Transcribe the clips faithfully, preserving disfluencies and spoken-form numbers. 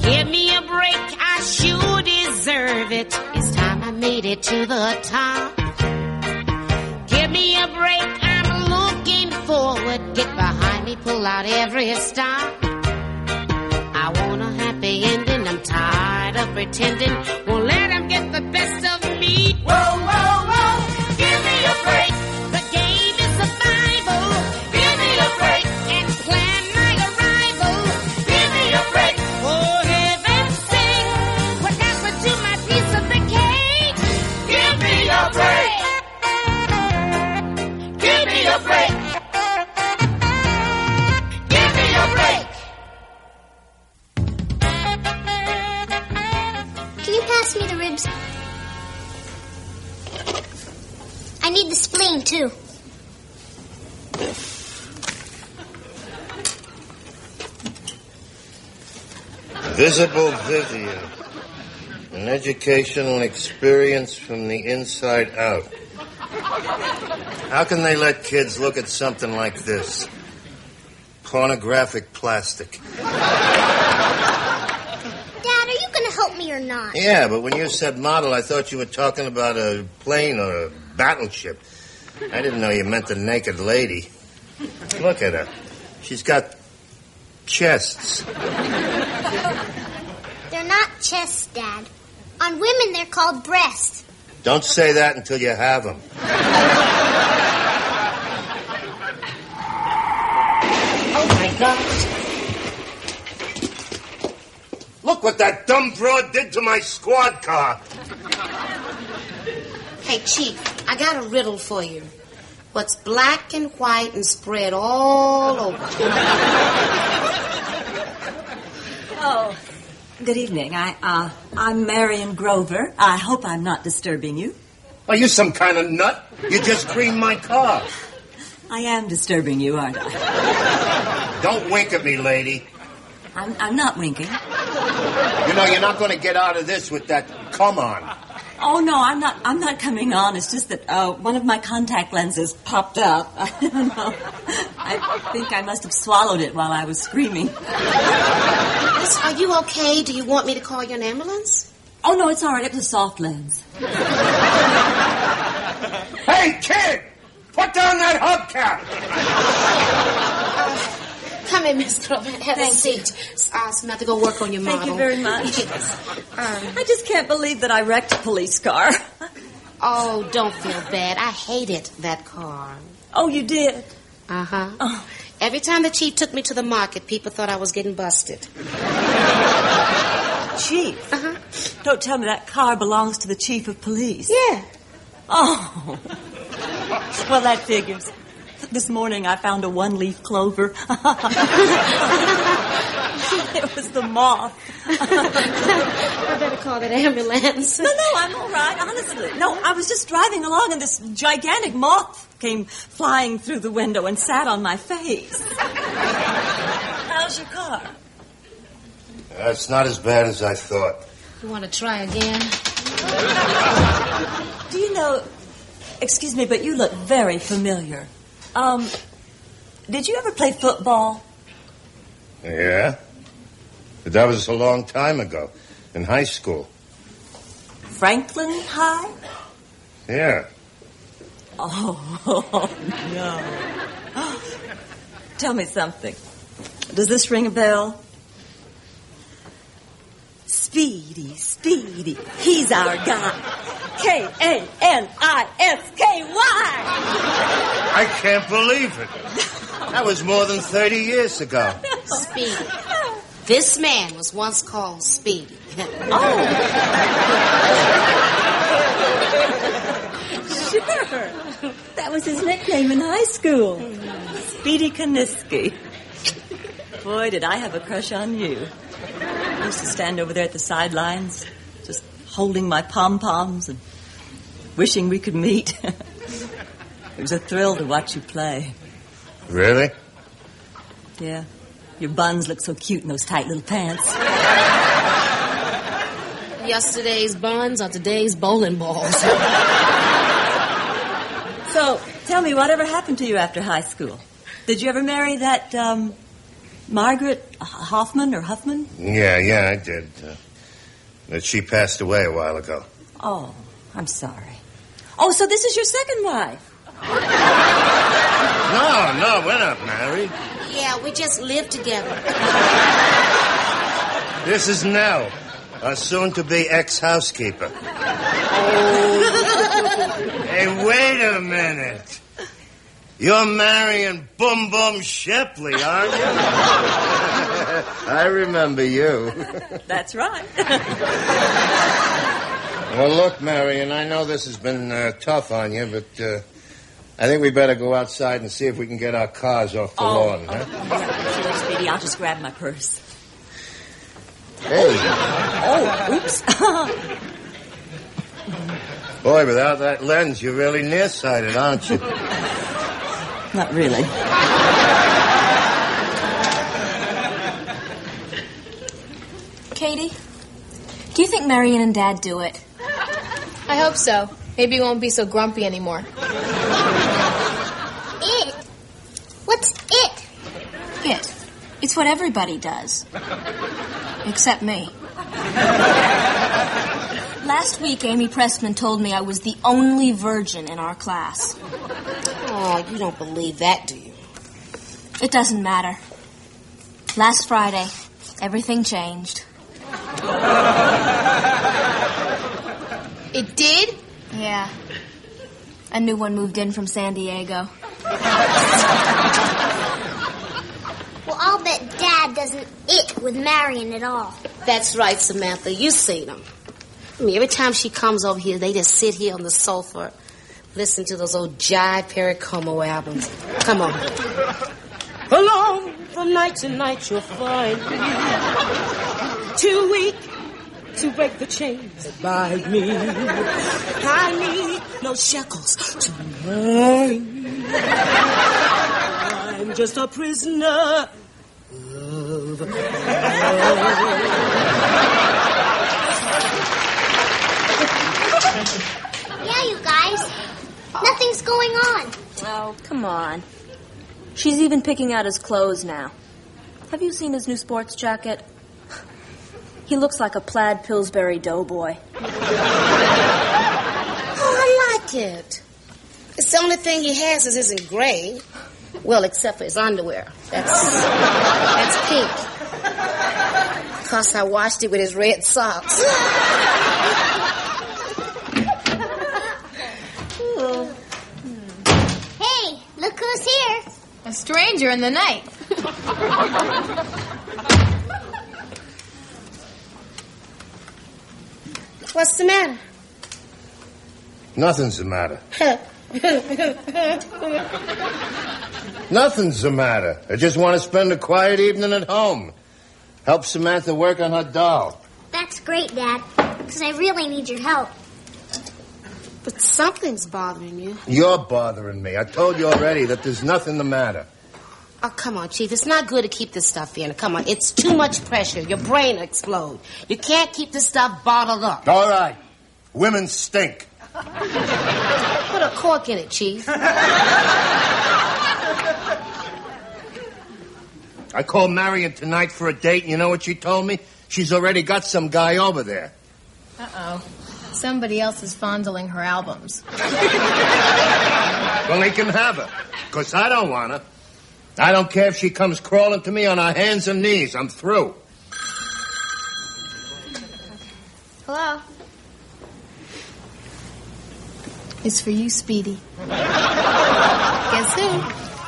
Give me a break, I sure deserve it. It's time I made it to the top. Give me a break, I'm looking forward. Get behind me, pull out every stop. I want a happy ending, I'm tired of pretending. Won't let them get the best of me. Whoa, whoa, whoa, give me a break. The game is survival. Give me a break and plan my arrival. Give me a break. For heaven's sake, what happened to my piece of the cake? Give me a break. Give me a break. Give me a break. Can you pass me the ribs? I need the spleen, too. Visible Vivian. An educational experience from the inside out. How can they let kids look at something like this? Pornographic plastic. Dad, are you going to help me or not? Yeah, but when you said model, I thought you were talking about a plane or a battleship. I didn't know you meant a naked lady. Look at her. She's got chests. They're not chests, Dad. On women, they're called breasts. Don't say that until you have them. Oh, my God. Look what that dumb broad did to my squad car. Hey, Chief, I got a riddle for you. What's black and white and spread all over? Oh, good evening. I, uh, I'm Marion Grover. I hope I'm not disturbing you. Are you some kind of nut? You just creamed my car. I am disturbing you, aren't I? Don't wink at me, lady. I'm, I'm not winking. You know, you're not going to get out of this with that come on. Oh, no, I'm not I'm not coming on. It's just that uh, one of my contact lenses popped out. I don't know. I think I must have swallowed it while I was screaming. Miss, are you okay? Do you want me to call you an ambulance? Oh, no, it's all right. It was a soft lens. Hey, kid! Put down that hubcap! Uh, come in, Miss Grover. Have Thank a seat. Uh, Samantha, go work on your model. Thank you very much. Yes. Um, I just can't believe that I wrecked a police car. oh, don't feel bad. I hated that car. Oh, you did? Uh-huh. Oh. Every time the chief took me to the market, people thought I was getting busted. Chief? Uh-huh. Don't tell me that car belongs to the chief of police. Yeah. Oh. Well, that figures. This morning I found a one-leaf clover. It was the moth. I better call that ambulance. No, no, I'm all right, honestly. No, I was just driving along and this gigantic moth came flying through the window and sat on my face. How's your car? Uh, it's not as bad as I thought. You want to try again? Do you know... Excuse me, but you look very familiar. Um, did you ever play football? Yeah. But that was a long time ago, in high school. Franklin High? Yeah. Oh, no. Tell me something. Does this ring a bell? Speedy, Speedy, he's our guy. K A N I S K Y. I can't believe it. That was more than thirty years ago. Speedy. This man was once called Speedy. Oh. Sure. That was his nickname in high school. Speedy Kaniski. Boy, did I have a crush on you. I used to stand over there at the sidelines, just holding my pom-poms and wishing we could meet. It was a thrill to watch you play. Really? Yeah. Your buns look so cute in those tight little pants. Yesterday's buns are today's bowling balls. So, tell me, whatever happened to you after high school? Did you ever marry that, um, Margaret Hoffman or Huffman? Yeah, yeah, I did. Uh, but she passed away a while ago. Oh, I'm sorry. Oh, so this is your second wife? No, no, we're not married. Yeah, we just live together. This is Nell, a soon-to-be ex-housekeeper. Oh. Hey, wait a minute. You're marrying Boom Boom Shepley, aren't you? I remember you. That's right. Well, look, Marion, I know this has been uh, tough on you, but uh, I think we better go outside and see if we can get our cars off the oh, lawn. Oh, huh? yeah, sure, Speedy. I'll just grab my purse. Hey. Oh, oops. Boy, without that lens, you're really nearsighted, aren't you? Not really. Katie, do you think Marion and Dad do it? I hope so. Maybe he won't be so grumpy anymore. It? What's it? It. It's what everybody does. Except me. Last week, Amy Pressman told me I was the only virgin in our class. Oh, you don't believe that, do you? It doesn't matter. Last Friday, everything changed. It did? Yeah. A new one moved in from San Diego. Well, I'll bet Dad doesn't it with Marion at all. That's right, Samantha. You seen them. I mean, every time she comes over here, they just sit here on the sofa, listen to those old Jive Perry Como albums. Come on. Along from night to night, you'll find me too weak to break the chains that bind me. I need no shackles to bind me. I'm just a prisoner of love. Yeah, you guys. Nothing's going on. Oh, come on. She's even picking out his clothes now. Have you seen his new sports jacket? He looks like a plaid Pillsbury doughboy. Oh, I like it. It's the only thing he has is isn't gray. Well, except for his underwear. That's that's pink. Because I washed it with his red socks. Hey, look who's here. A stranger in the night. What's the matter? Nothing's the matter. Nothing's the matter. I just want to spend a quiet evening at home. Help Samantha work on her doll. That's great, Dad, because I really need your help. But something's bothering you. You're bothering me. I told you already that there's nothing the matter. Oh, come on, Chief. It's not good to keep this stuff in. Come on. It's too much pressure. Your brain will explode. You can't keep this stuff bottled up. All right. Women stink. Put a cork in it, Chief. I called Marion tonight for a date, and you know what she told me? She's already got some guy over there. Uh-oh. Somebody else is fondling her albums. Well, he can have her, because I don't want her. I don't care if she comes crawling to me on her hands and knees. I'm through. Hello? It's for you, Speedy. Guess who?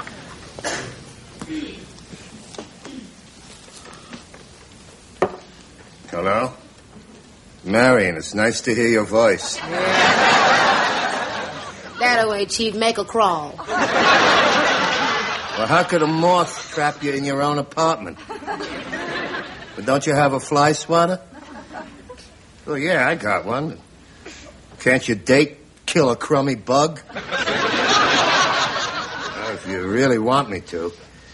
Hello? Marion, it's nice to hear your voice. That way, Chief. Make her crawl. Well, how could a moth trap you in your own apartment? But don't you have a fly swatter? Well, yeah, I got one. Can't your date kill a crummy bug? Well, if you really want me to.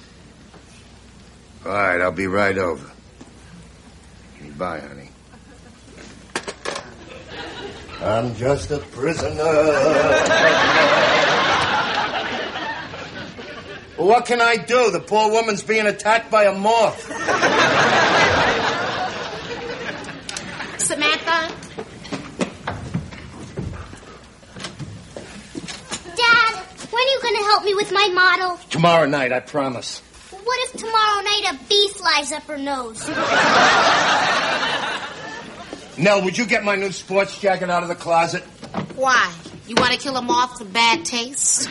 All right, I'll be right over. Bye, honey. I'm just a prisoner. Well, what can I do? The poor woman's being attacked by a moth. Samantha? Dad, when are you going to help me with my model? Tomorrow night, I promise. What if tomorrow night a bee flies up her nose? Nell, would you get my new sports jacket out of the closet? Why? You want to kill a moth for bad taste?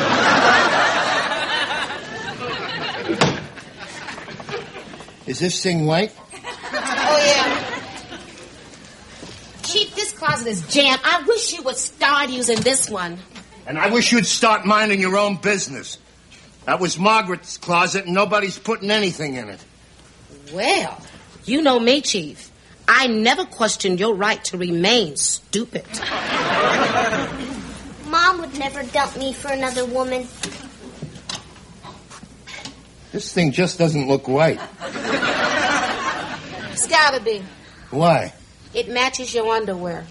Is this thing white? Oh, yeah. Chief, this closet is jammed. I wish you would start using this one. And I wish you'd start minding your own business. That was Margaret's closet, and nobody's putting anything in it. Well, you know me, Chief. I never questioned your right to remain stupid. Mom would never dump me for another woman. This thing just doesn't look right. It's gotta be. Why? It matches your underwear.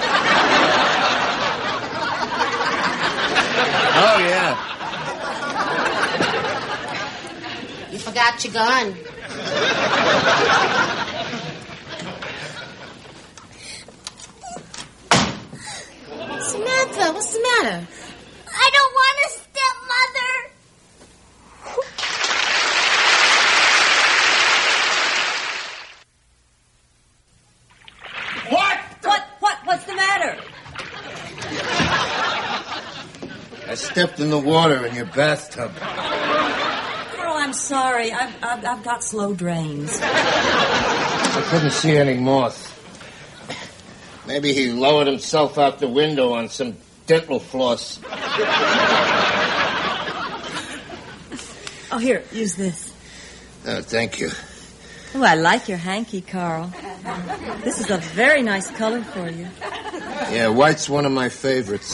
Oh, yeah. You forgot your gun. Samantha, what's the matter? I don't want a stepmother. What? What? What? What's the matter? I stepped in the water in your bathtub. Carl, I'm sorry. I've, I've, I've got slow drains. I couldn't see any moth. Maybe he lowered himself out the window on some dental floss. Oh, here, use this. Oh, thank you. Oh, I like your hanky, Carl. This is a very nice color for you. Yeah, white's one of my favorites.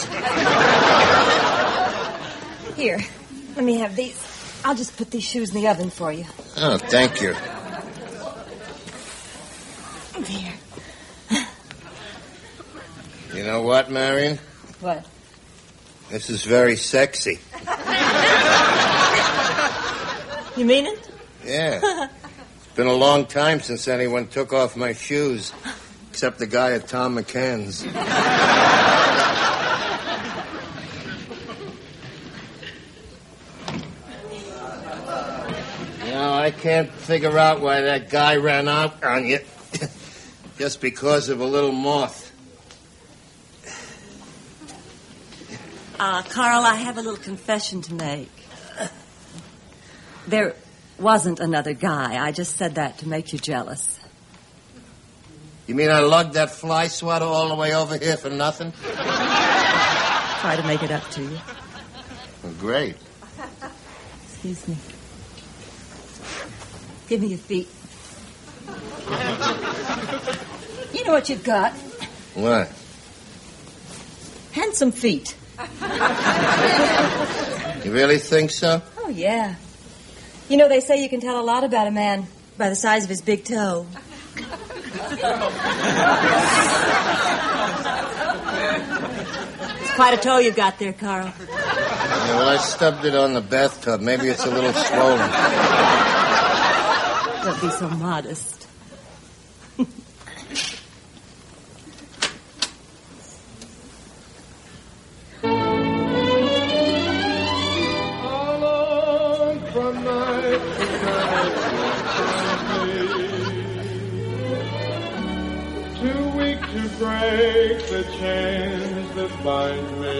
Here, let me have these. I'll just put these shoes in the oven for you. Oh, thank you. There. You know what, Marion? What? This is very sexy. You mean it? Yeah. It's been a long time since anyone took off my shoes, except the guy at Tom McCann's. You know, I can't figure out why that guy ran out on you just because of a little moth. Uh, Carl, I have a little confession to make. There wasn't another guy. I just said that to make you jealous. You mean I lugged that fly swatter all the way over here for nothing? Try to make it up to you. Well, great. Excuse me. Give me your feet. You know what you've got? What? Handsome feet. You really think so? Oh, yeah. You know, they say you can tell a lot about a man by the size of his big toe. It's quite a toe you've got there, Carl. Yeah, well, I stubbed it on the bathtub. Maybe it's a little swollen. Don't be so modest. Break the chains that bind me.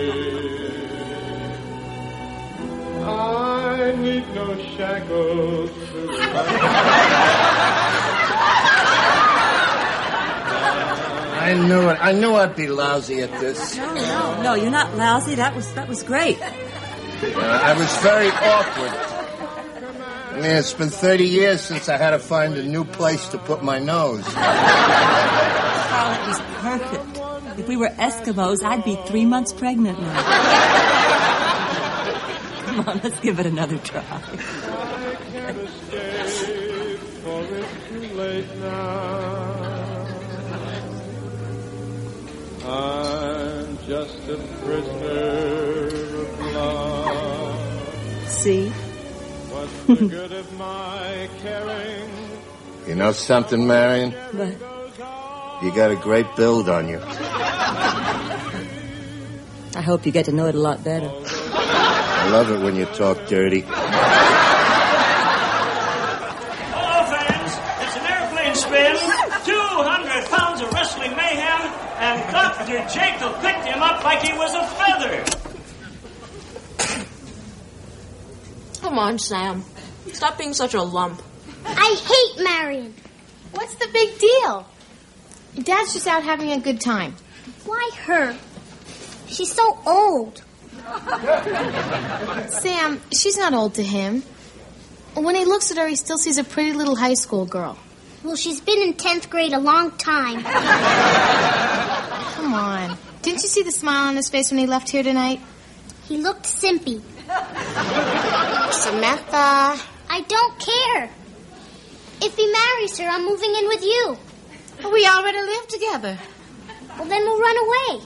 I need no shackles to I knew it. I knew I'd be lousy at this. No, no, no, you're not lousy. That was that was great. Uh, I was very awkward. I mean, it's been thirty years since I had to find a new place to put my nose. Carl, it was perfect. If we were Eskimos, I'd be three months pregnant now. Come on, let's give it another try. I can't escape, for it's too late now. I'm just a prisoner of love. See? What's the good of my caring? You know something, Marion? What? You got a great build on you. I hope you get to know it a lot better. I love it when you talk dirty. Hello, fans. It's an airplane spin, two hundred pounds of wrestling mayhem, and Doctor Jekyll picked him up like he was a feather. Come on, Sam. Stop being such a lump. I hate Marion. What's the big deal? Dad's just out having a good time. Why her? She's so old. Sam, she's not old to him. When he looks at her, he still sees a pretty little high school girl. Well, she's been in tenth grade a long time. Come on. Didn't you see the smile on his face when he left here tonight? He looked simpy. Samantha. I don't care. If he marries her, I'm moving in with you. We already live together. Well, then we'll run away.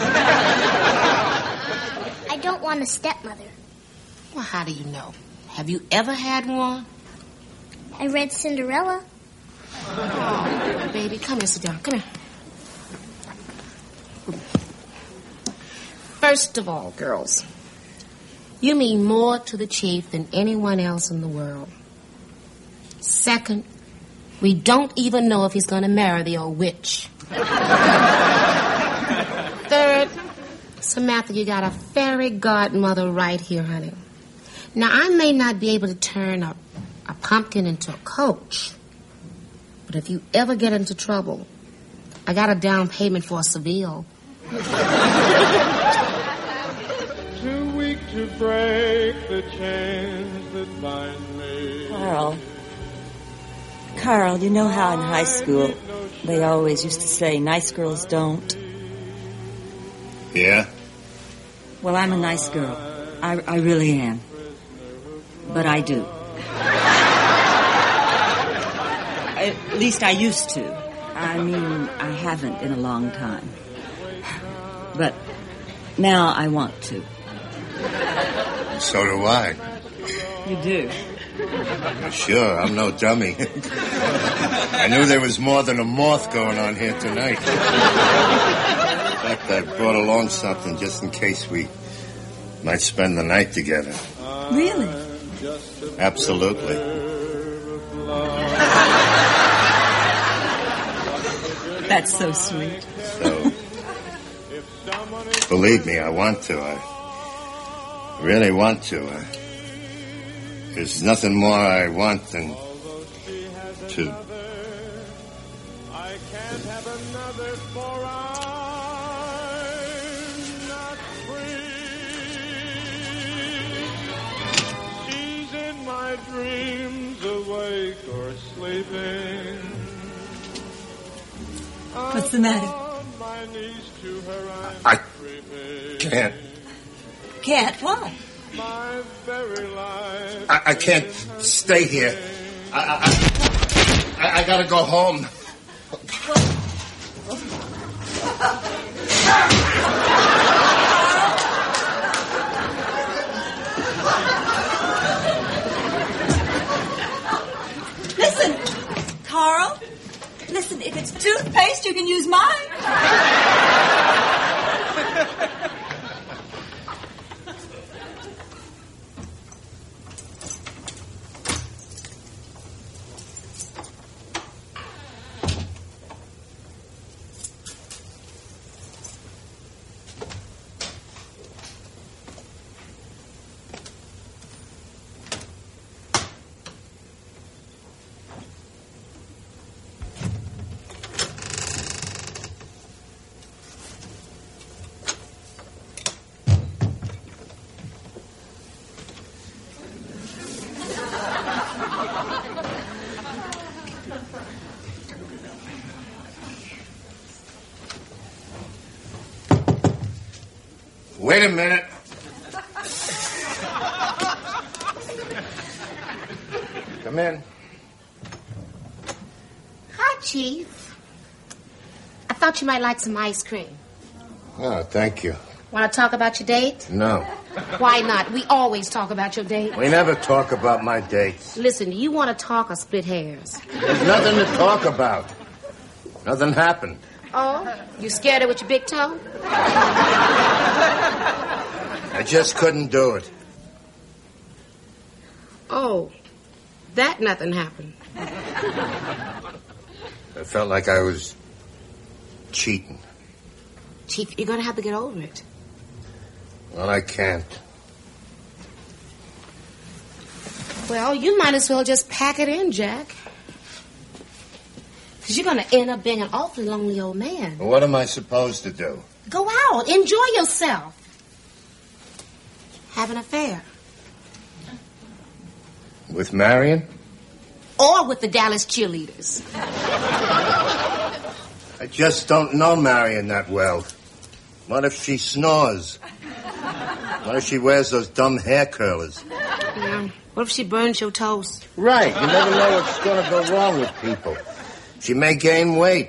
I don't want a stepmother. Well, how do you know? Have you ever had one? I read Cinderella. Oh, baby, come here, sit down. Come here. First of all, girls, you mean more to the chief than anyone else in the world. Second, we don't even know if he's going to marry the old witch. Third, Samantha, you got a fairy godmother right here, honey. Now, I may not be able to turn a, a pumpkin into a coach, but if you ever get into trouble, I got a down payment for a Seville. Too weak to break the chains that bind me. Carl. Carl, you know how in high school they always used to say nice girls don't? Yeah? Well, I'm a nice girl. I, I really am. But I do. At least I used to. I mean, I haven't in a long time. But now I want to. So do I. You do? Sure, I'm no dummy. I knew there was more than a moth going on here tonight. In fact, I brought along something just in case we might spend the night together. Really? Absolutely. That's so sweet. So, believe me, I want to. I really want to. I, there's nothing more I want than to... I can't have another for I'm not free. She's in my dreams, awake or sleeping. What's the matter? On my knees to her I I'm creeping. can't. Can't? Why? My very life. I, I can't stay here. I, I, I, I gotta go home. Listen, Carl. Listen, if it's toothpaste, you can use mine. Wait a minute. Come in. Hi, Chief. I thought you might like some ice cream. Oh, thank you. Want to talk about your date? No. Why not? We always talk about your dates. We never talk about my dates. Listen, do you want to talk or split hairs? There's nothing to talk about. Nothing happened. Oh? You scared her with your big toe? I just couldn't do it. Oh, that nothing happened. I felt like I was cheating. Chief, you're going to have to get over it. Well, I can't. Well, you might as well just pack it in, Jack. Because you're going to end up being an awfully lonely old man. Well, what am I supposed to do? Go out. Enjoy yourself. Have an affair. With Marion? Or with the Dallas cheerleaders. I just don't know Marion that well. What if she snores? What if she wears those dumb hair curlers? Yeah. What if she burns your toast? Right. You never know what's going to go wrong with people. She may gain weight.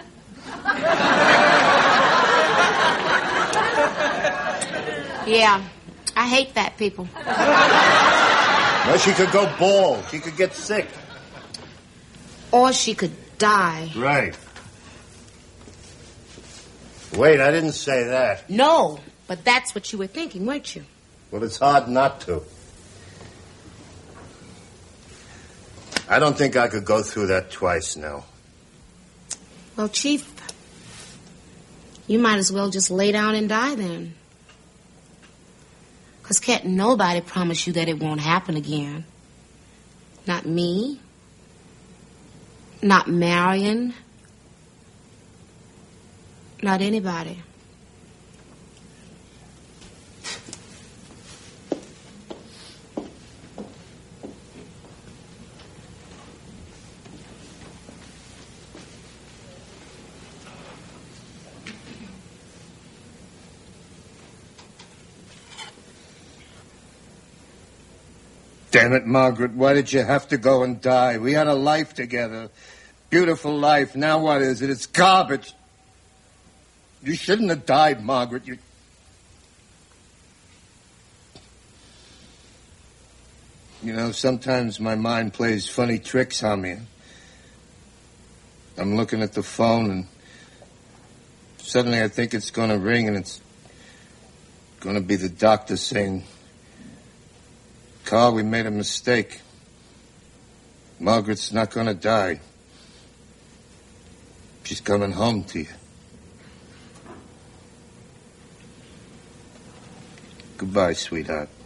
Yeah. I hate fat people. Well, she could go bald. She could get sick. Or she could die. Right. Wait, I didn't say that. No, but that's what you were thinking, weren't you? Well, it's hard not to. I don't think I could go through that twice now. Well, Chief, you might as well just lay down and die then. Because can't nobody promise you that it won't happen again. Not me. Not Marion. Not anybody. Damn it, Margaret, why did you have to go and die? We had a life together. Beautiful life. Now what is it? It's garbage. You shouldn't have died, Margaret. You... You know, sometimes my mind plays funny tricks on me. I'm looking at the phone and suddenly I think it's going to ring and it's going to be the doctor saying, Carl, we made a mistake. Margaret's not going to die. She's coming home to you. Goodbye, sweetheart.